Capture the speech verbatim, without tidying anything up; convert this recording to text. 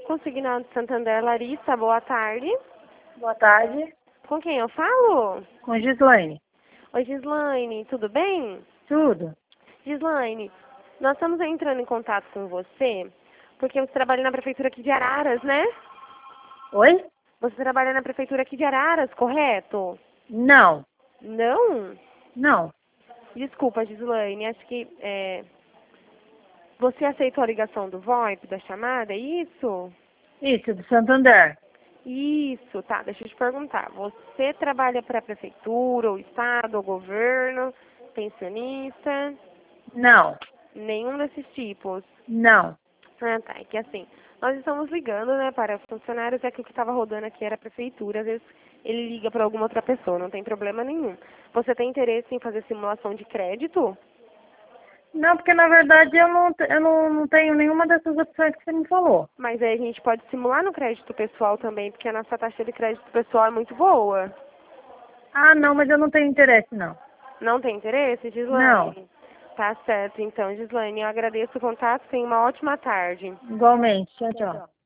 Consignado de Santander, Larissa, boa tarde. Boa tarde. Com quem eu falo? Com Gislaine. Oi, Gislaine, tudo bem? Tudo. Gislaine, nós estamos entrando em contato com você porque você trabalha na prefeitura aqui de Araras, né? Oi? Você trabalha na prefeitura aqui de Araras, correto? Não. Não? Não. Desculpa, Gislaine, acho que é... você aceitou a ligação do VoIP, da chamada, é isso? Isso, do Santander. Isso, tá, deixa eu te perguntar. Você trabalha para a prefeitura, o estado, o governo, pensionista? Não. Nenhum desses tipos? Não. Ah, tá, é que assim, nós estamos ligando, né, para funcionários, é que o que estava rodando aqui era a prefeitura, às vezes ele liga para alguma outra pessoa, não tem problema nenhum. Você tem interesse em fazer simulação de crédito? Não, porque na verdade eu não, te- eu não, não tenho nenhuma dessas opções que você me falou. Mas aí a gente pode simular no crédito pessoal também, porque a nossa taxa de crédito pessoal é muito boa. Ah, não, mas eu não tenho interesse, não. Não tem interesse, Não. Gislaine? Tá certo, então, Gislaine, eu agradeço o contato, tenha uma ótima tarde. Igualmente. Tchau, tchau.